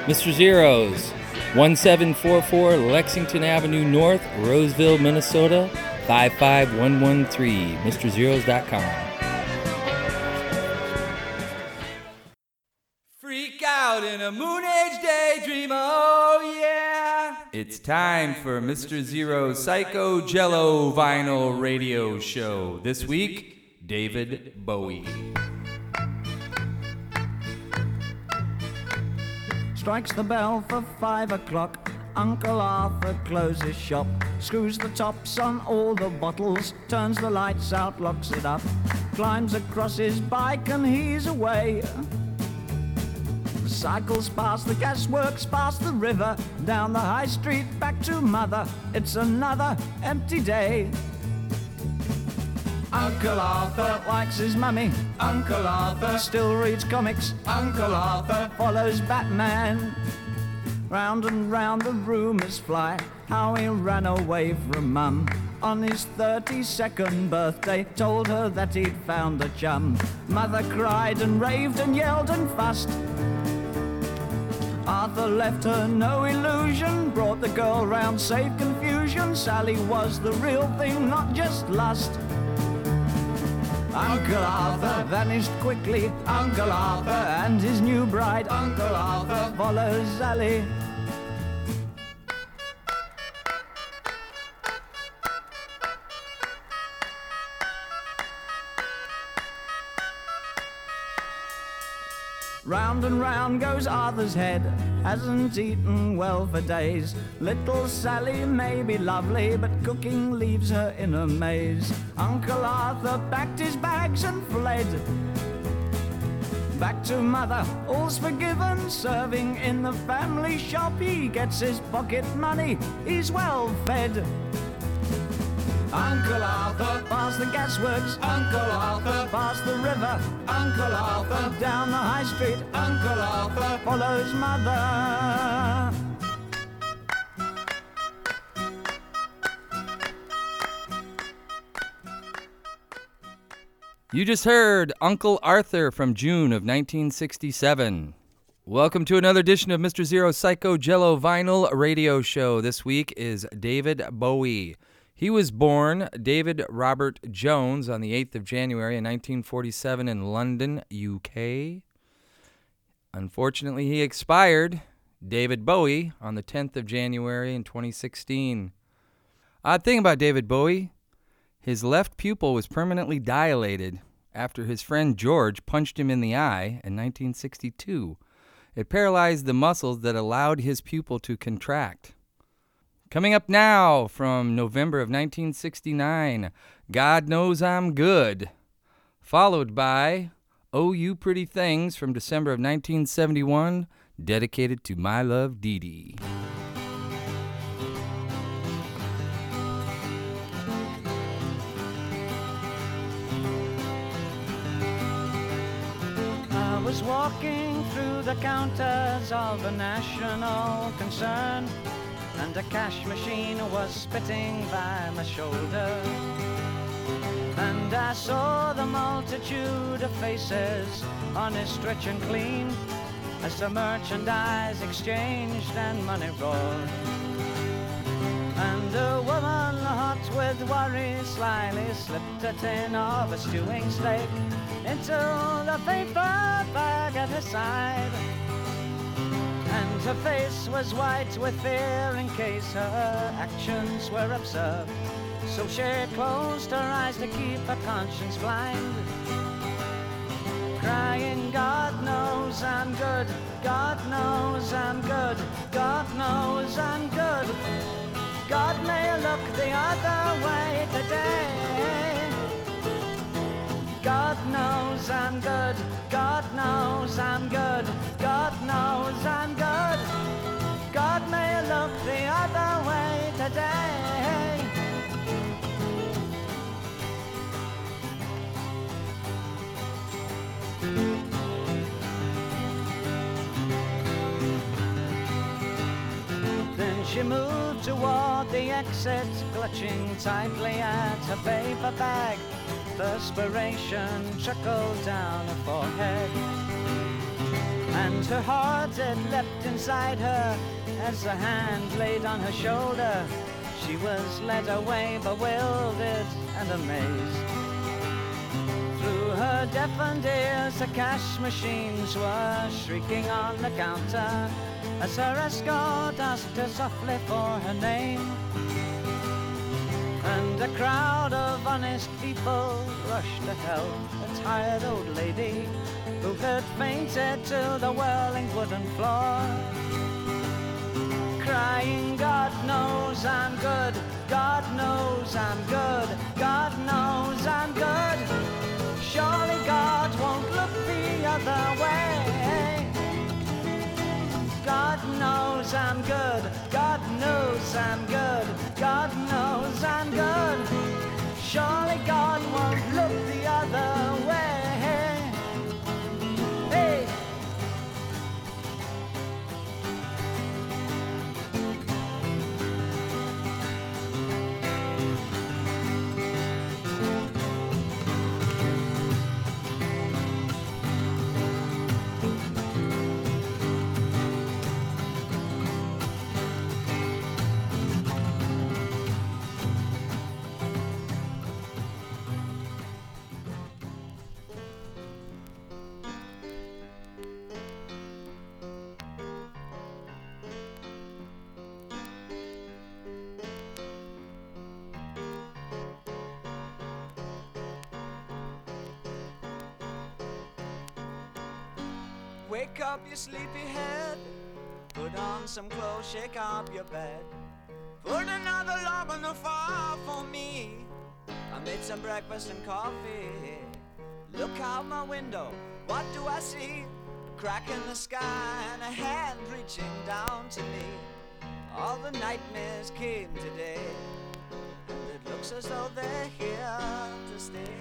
Mr. Zeros, 1744 Lexington Avenue North, Roseville, Minnesota, 55113, MrZeros.com. Freak out in a moon age daydream, oh yeah! It's time for Mr. Zero's Psycho Jello Vinyl Radio Show. This week, David Bowie. Strikes the bell for 5 o'clock. Uncle Arthur closes shop, screws the tops on all the bottles, turns the lights out, locks it up, climbs across his bike and he's away. Cycles past the gasworks, past the river, down the high street, back to mother. It's another empty day. Uncle Arthur likes his mummy. Uncle Arthur still reads comics. Uncle Arthur follows Batman. Round and round the rumours fly, how he ran away from Mum on his 32nd birthday, told her that he'd found a chum. Mother cried and raved and yelled and fussed. Arthur left her no illusion, brought the girl round, saved confusion. Sally was the real thing, not just lust. Uncle Arthur vanished quickly. Uncle Arthur and his new bride. Uncle Arthur follows Sally. Round and round goes Arthur's head, hasn't eaten well for days. Little Sally may be lovely, but cooking leaves her in a maze. Uncle Arthur packed his bags and fled. Back to mother, all's forgiven, serving in the family shop. He gets his pocket money, he's well fed. Uncle Arthur past the gasworks. Uncle Arthur past the river. Uncle Arthur down the high street. Uncle Arthur follows mother. You just heard Uncle Arthur from June of 1967. Welcome to another edition of Mr. Zero's Psycho Jello Vinyl Radio Show. This week is David Bowie. He was born David Robert Jones on the 8th of January in 1947 in London, UK. Unfortunately, he expired, David Bowie, on the 10th of January in 2016. Odd thing about David Bowie, his left pupil was permanently dilated after his friend George punched him in the eye in 1962. It paralyzed the muscles that allowed his pupil to contract. Coming up now from November of 1969, God Knows I'm Good, followed by Oh You Pretty Things from December of 1971, dedicated to my love Dee Dee. I was walking through the counters of a national concern, and a cash machine was spitting by my shoulder. And I saw the multitude of faces, honest, rich and clean, as the merchandise exchanged and money rolled. And a woman hot with worry slyly slipped a tin of a stewing steak into the paper bag at her side. And her face was white with fear in case her actions were observed. So she closed her eyes to keep her conscience blind, crying, God knows I'm good, God knows I'm good, God knows I'm good. God may look the other way today. God knows I'm good, God knows I'm good, God knows I'm good. God may look the other way today. Then she moved toward the exit, clutching tightly at her paper bag. Perspiration trickled down her forehead, and and her heart it leapt inside her as a hand laid on her shoulder. She was led away, bewildered and amazed. Through her deafened ears, the cash machines were shrieking on the counter as her escort asked her softly for her name. And a crowd of honest people rushed to help a tired old lady who had fainted to the whirling wooden floor, crying, God knows I'm good, God knows I'm good, God knows I'm good. Surely God won't look the other way. God knows I'm good, God knows I'm good, God knows I'm good. Surely God won't look the other way. Hey! Wake up, you sleepy head. Put on some clothes, shake up your bed. Put another log on the fire for me. I made some breakfast and coffee. Look out my window, what do I see? A crack in the sky and a hand reaching down to me. All the nightmares came today, and it looks as though they're here to stay.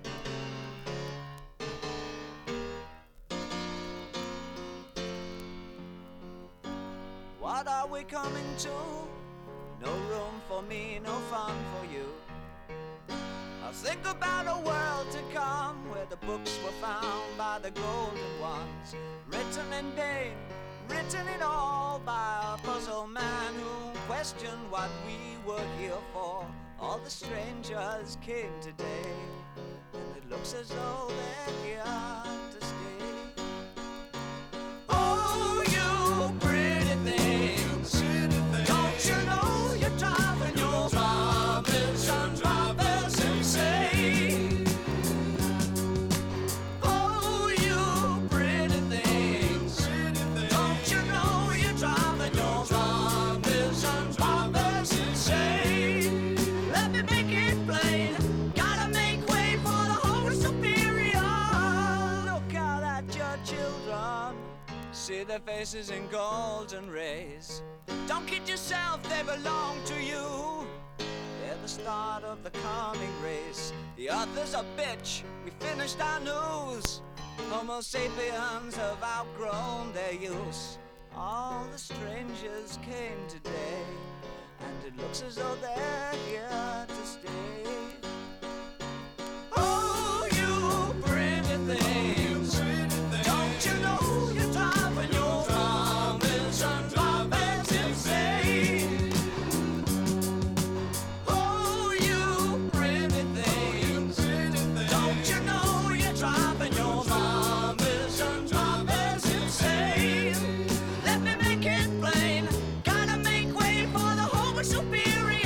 What are we coming to? No room for me, no fun for you. I think about a world to come where the books were found by the golden ones, written in pain, written it all by a puzzled man who questioned what we were here for. All the strangers came today, and it looks as though they're here to stay. Oh, you pretty things, don't you know you're driving your drivers insane? Oh, you pretty things, don't you know you're driving your drivers insane? Let me make it plain, gotta make way for the whole superior. Look out at your children, see their faces in golden rays. Don't kid yourself, they belong to you. They're the start of the coming race. The Earth is a bitch, we finished our news. Homo sapiens have outgrown their use. All the strangers came today, and it looks as though they're here to stay. Oh, you pretty things, don't you know you're driving your drivers insane? Oh, you pretty things, don't you know you're driving your drivers insane? Let me make it plain, gotta make way for the Homo superior.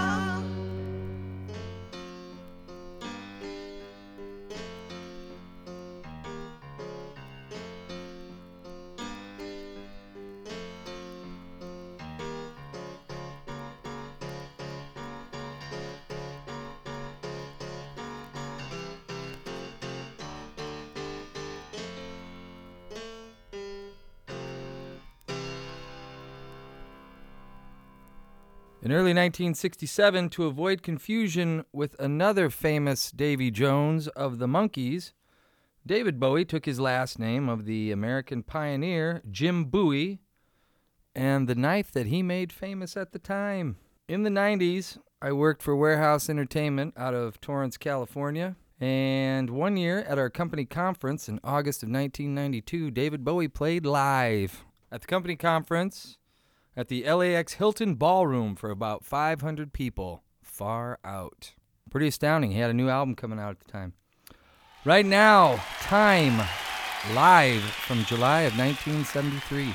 In early 1967, to avoid confusion with another famous Davy Jones of the Monkees, David Bowie took his last name of the American pioneer Jim Bowie and the knife that he made famous at the time. In the 90s, I worked for Warehouse Entertainment out of Torrance, California, And one year at our company conference in August of 1992, David Bowie played live at the company conference at the LAX Hilton Ballroom for about 500 people. Far out. Pretty astounding. He had a new album coming out at the time. Right now, Time, live from July of 1973.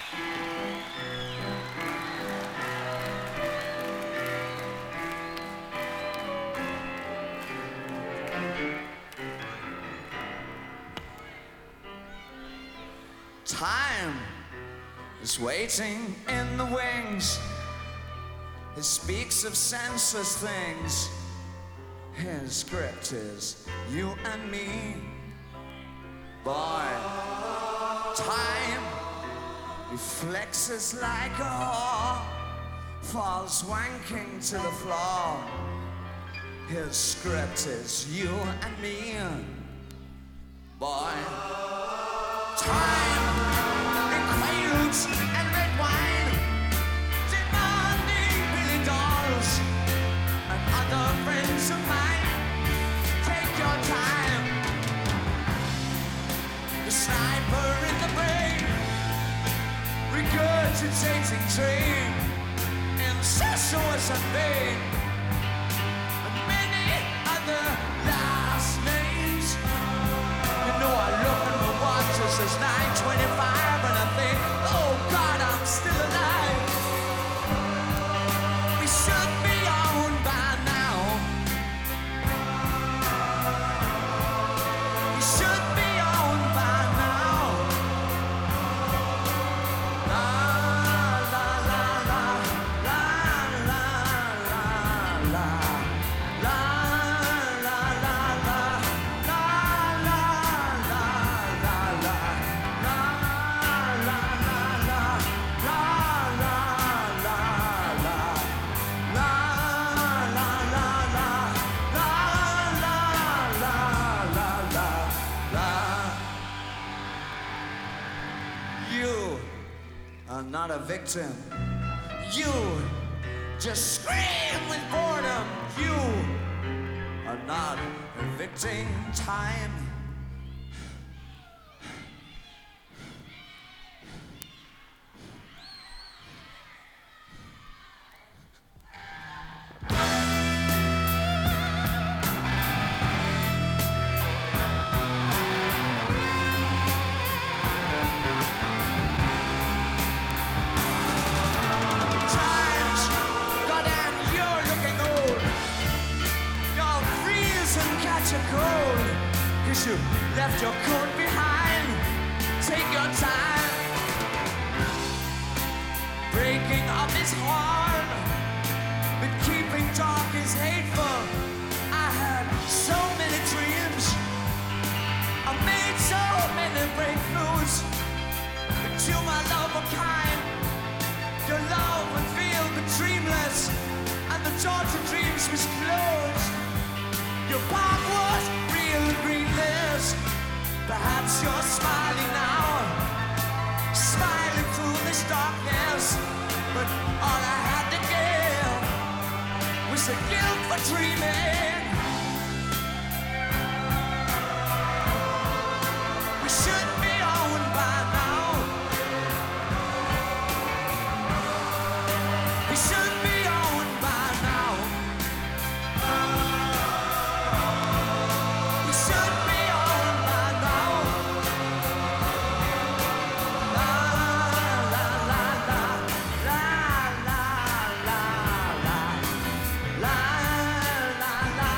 Time is waiting in the wings. It speaks of senseless things. His script is you and me. Boy, time reflexes like a whore, falls wanking to the floor. His script is you and me. Boy, time in quaaludes and red wine, demanding Billy dolls and other friends of mine. Take your time. The sniper in the brain, regurgitating train, incestuous and vain, and many other last names. You know I look at my watch, it says 9:25, and I think, oh God, I'm still alive. We should be on by now. We should be on by now. La la la la la la la la la la la la You are not a victim. You just scream with boredom. You are not evicting time. Times, goddamn, you're looking old. You'll freeze and catch a cold, 'cause you left your coat behind. Take your time. Breaking up is hard, but keeping dark is hateful. I had so many dreams, I made so many breakthroughs, but you, my love, were kind. Your love would feel the dreamless, and the door to dreams was closed. Your park was real greenless. Perhaps you're smiling now, smiling through this darkness, but all I had to give was the guilt for dreaming. We should be on by now. We should be on by now. We should be on by now. La la la la la la la la la la la la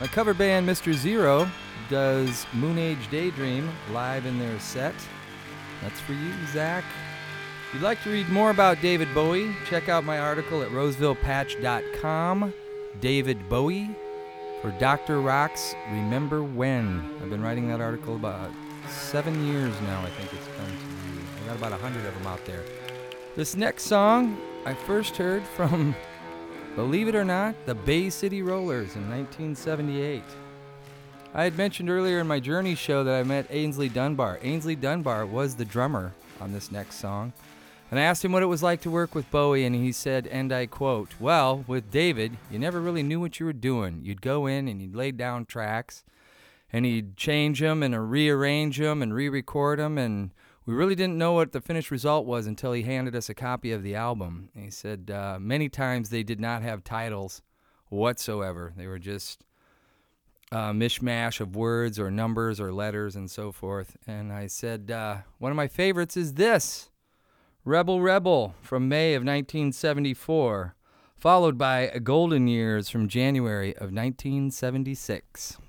My cover band, Mr. Zero, does Moon Age Daydream live in their set. That's for you, Zach. If you'd like to read more about David Bowie, check out my article at rosevillepatch.com. David Bowie for Dr. Rock's Remember When. I've been writing that article about 7 years now, I think it's come to be. I got about 100 of them out there. This next song I first heard from, believe it or not, the Bay City Rollers in 1978. I had mentioned earlier in my Journey show that I met Ainsley Dunbar. Ainsley Dunbar was the drummer on this next song. And I asked him what it was like to work with Bowie, and he said, and I quote, "Well, with David, you never really knew what you were doing. You'd go in and you'd lay down tracks, and he'd change them and rearrange them and re-record them, and we really didn't know what the finished result was until he handed us a copy of the album." And he said many times they did not have titles whatsoever. They were just a mishmash of words or numbers or letters and so forth. And I said, one of my favorites is this, Rebel Rebel from May of 1974, followed by Golden Years from January of 1976.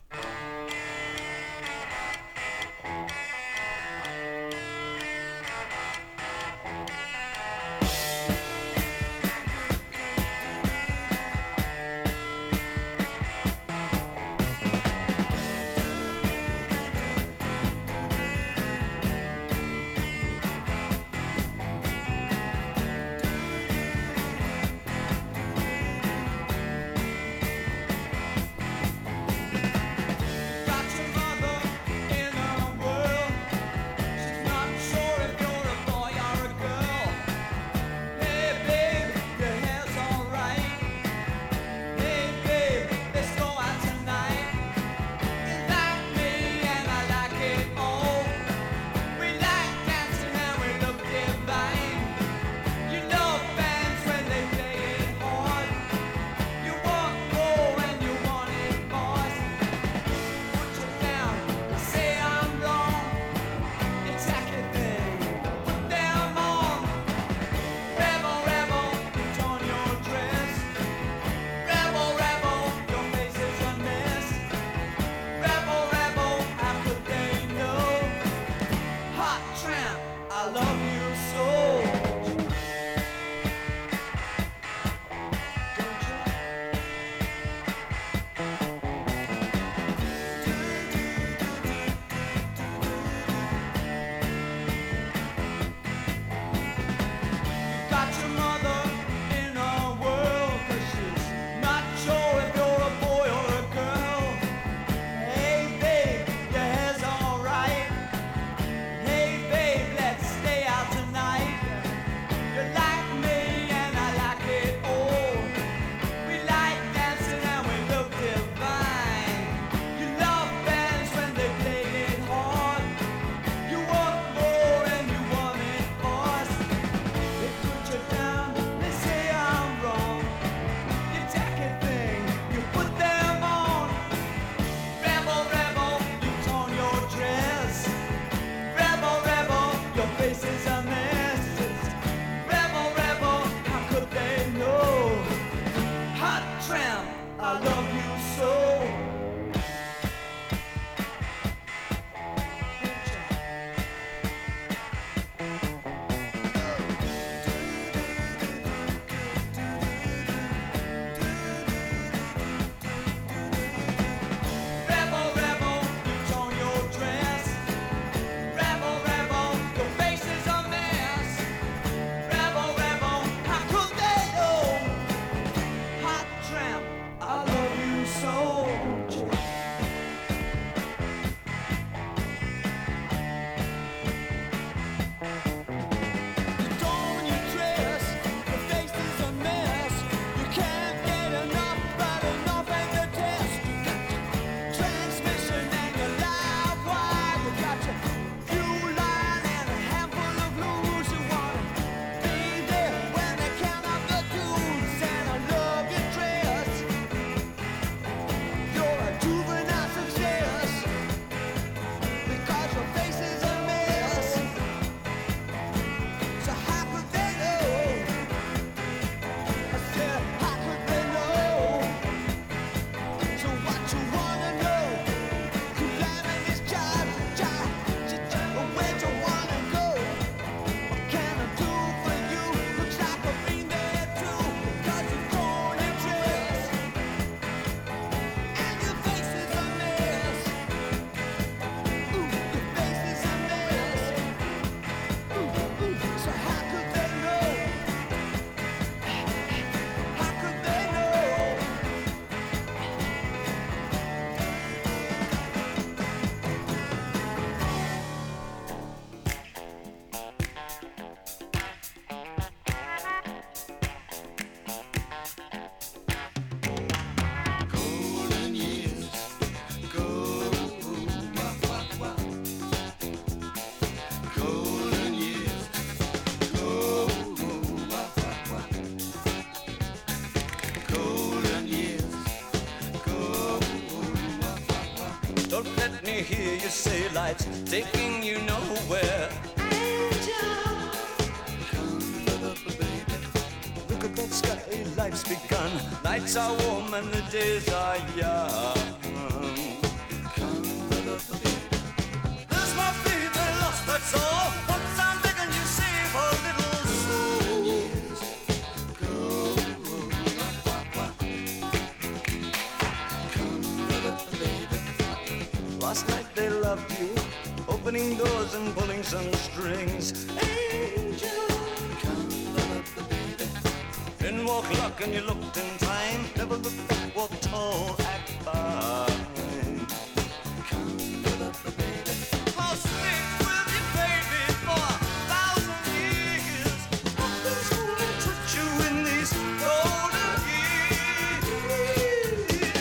So hear you say life's taking you nowhere. Angel, come love me, baby. Look at that sky, life's begun. Nights are warm and the days are young. Come love me, baby. There's my baby lost, that's all. Once I'm begging you, save a little soul. Years go. Come love me, baby. Last night they loved you, opening doors and pulling some strings. Angel, come love me, baby. Didn't walk luck and you looked in time. Never looked back, walked tall, act fine. Come love me, baby. I'll stick with you, baby, for 1,000 years. Nothing's gonna touch you in these golden years.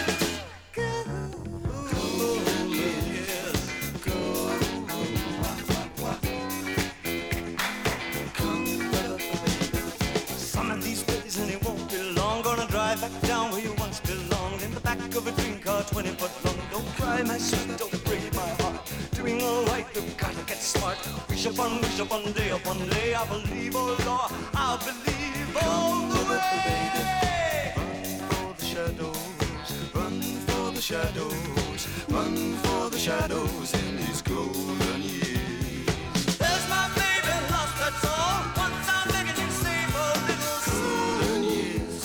Golden years. Come love me, baby. Some of these days and it won't be long. Gonna drive back down where you once belonged. In the back of a dream car, 20 foot long. Don't cry, my sweet, don't break my heart. Doing all right, you've gotta get smart. Wish upon day, I believe, oh Lord, I'll believe all the way. Run for the shadows, run for the shadows, run for the shadows in these golden years. There's my baby lost, that's all. Once I'm begging you, save a little soul. Golden years,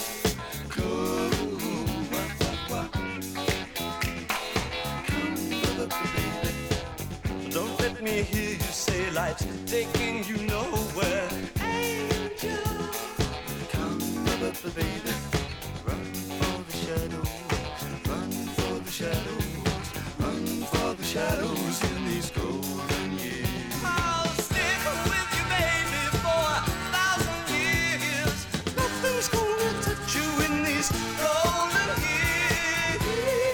don't let me hear you say life's taking you nowhere. Angel, come love me, baby. Run for the shadows, run for the shadows, run for the shadows in these golden years. I'll stick with you, baby, for 1,000 years. Nothing's gonna touch you in these golden years.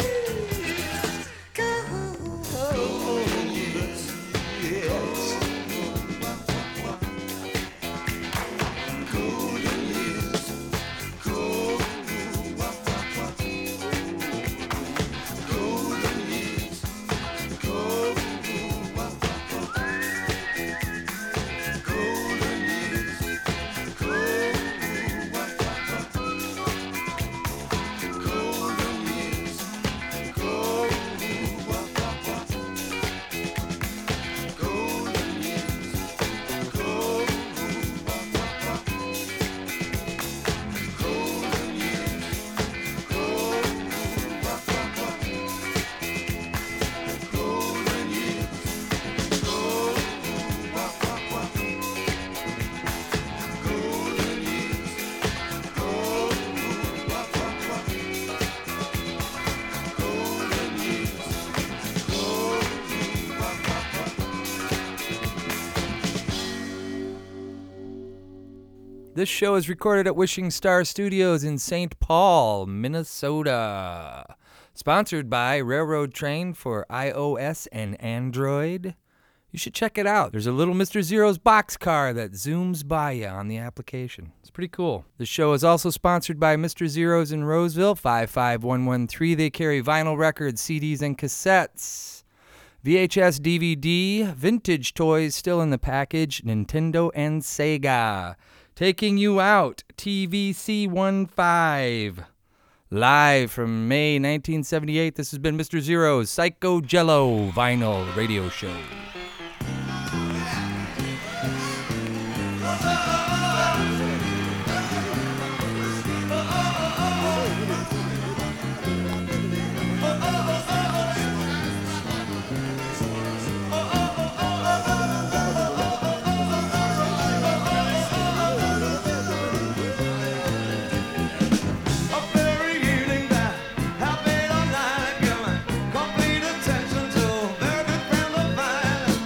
Golden years. Yes. Golden years. Golden years. This show is recorded at Wishing Star Studios in St. Paul, Minnesota. Sponsored by Railroad Train for iOS and Android. You should check it out. There's a little Mr. Zero's boxcar that zooms by you on the application. It's pretty cool. The show is also sponsored by Mr. Zero's in Roseville, 55113. They carry vinyl records, CDs, and cassettes. VHS, DVD, vintage toys still in the package, Nintendo and Sega. Taking You Out, TVC15. Live from May 1978, this has been Mr. Zero's Psycho Jello vinyl radio show. Complete attention to a very good friend of mine.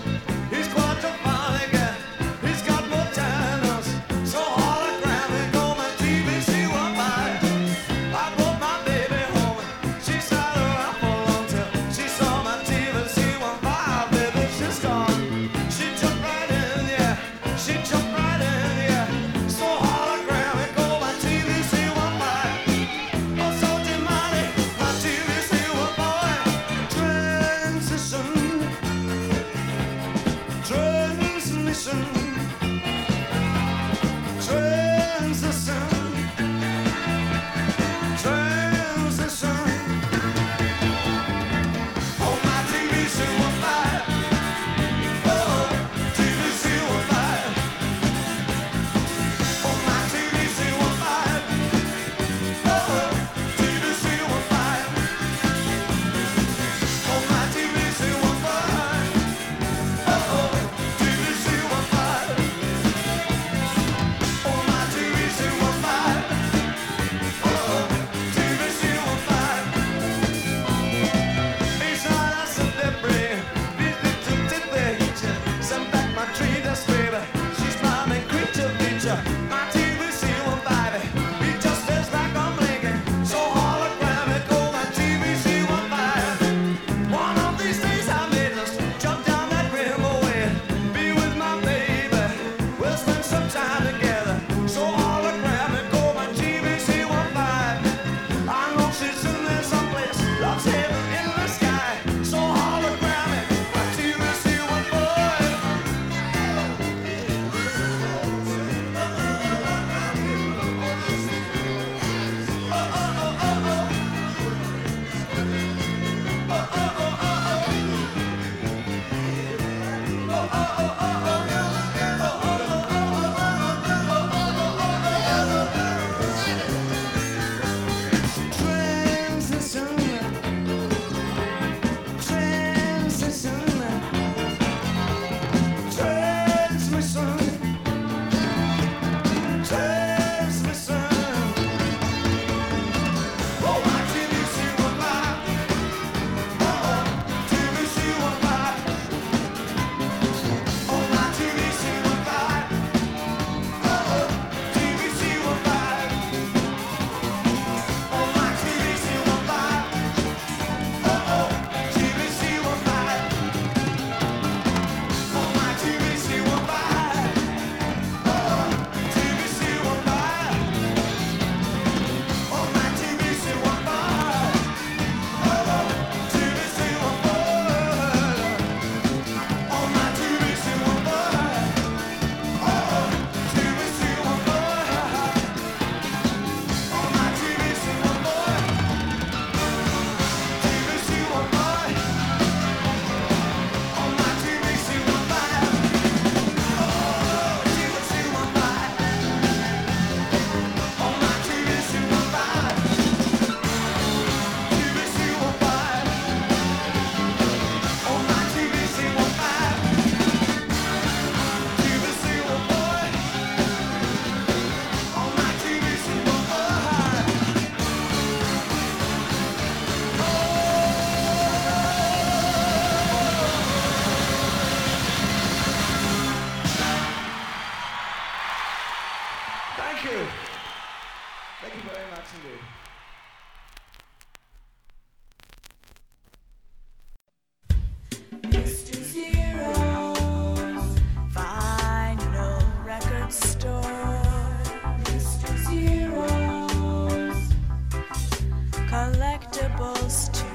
close to